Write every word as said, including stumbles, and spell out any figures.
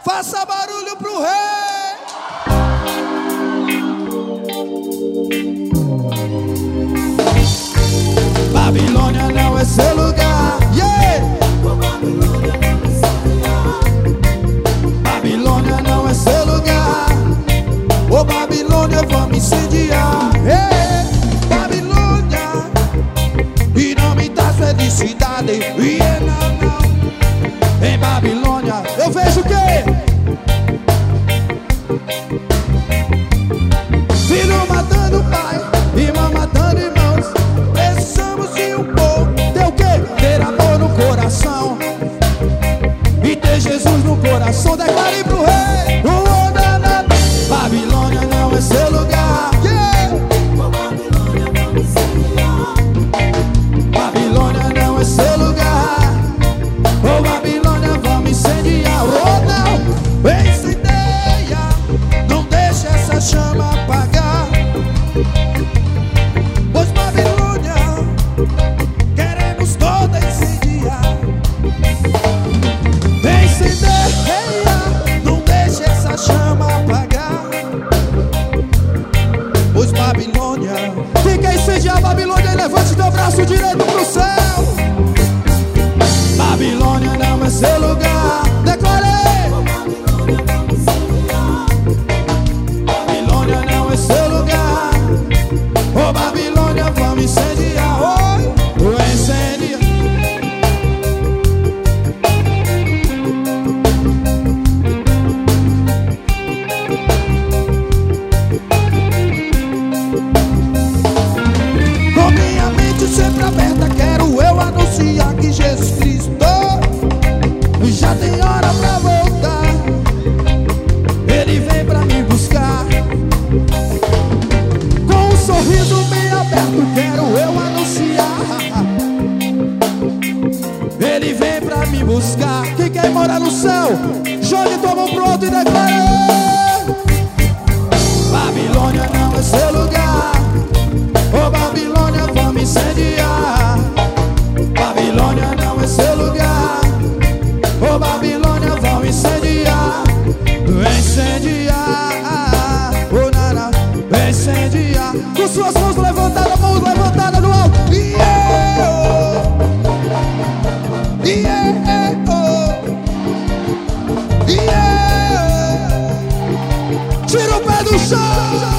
Faça barulho pro rei. Babilônia não é seu lugar. Yeah! Babilônia não é seu lugar. Ô Babilônia, vamos incendiar. Hey! Babilônia, e não me dá felicidade. Yeah, não, não. Em Babilônia eu vejo o quê? Filho matando pai, irmã matando irmãos. Precisamos de um pouco. Ter o quê? Ter amor no coração e ter Jesus no coração. Declare pro rei. Oh, na, na. Babilônia não é seu lugar. Yeah! Babilônia não é seu lugar. Oh, Babilônia, vamos incendiar. Oh, não, incendeia. Não deixe essa chama apagar. Pois Babilônia, queremos toda incendiar. Incendeia. Não deixe essa chama apagar. Pois Babilônia, fica incendiar Babilônia e levante teu braço direito pro céu. Babilônia não é seu lugar. Declarei. Babilônia não é seu lugar. Oh Babilônia, vamos incendiar. Oh, oh, incendia. Com minha mente sempre aberta, quero eu anunciar que Jesus Cristo já tem hora pra voltar. Ele vem pra me buscar. Com um sorriso bem aberto, quero eu anunciar. Ele vem pra me buscar. Quem quer morar no céu, jogue tua mão pro alto e declare. Babilônia não é seu lugar. Oh Babilônia, vamos incendiar. Babilônia não é seu lugar. Oh Babilônia, vamos incendiar. Incendiar. Oh nana, incendiar. Com suas mãos levantadas, mãos levantadas no alto. Yeah, oh. Yeah, oh. Yeah. Tira o pé do chão.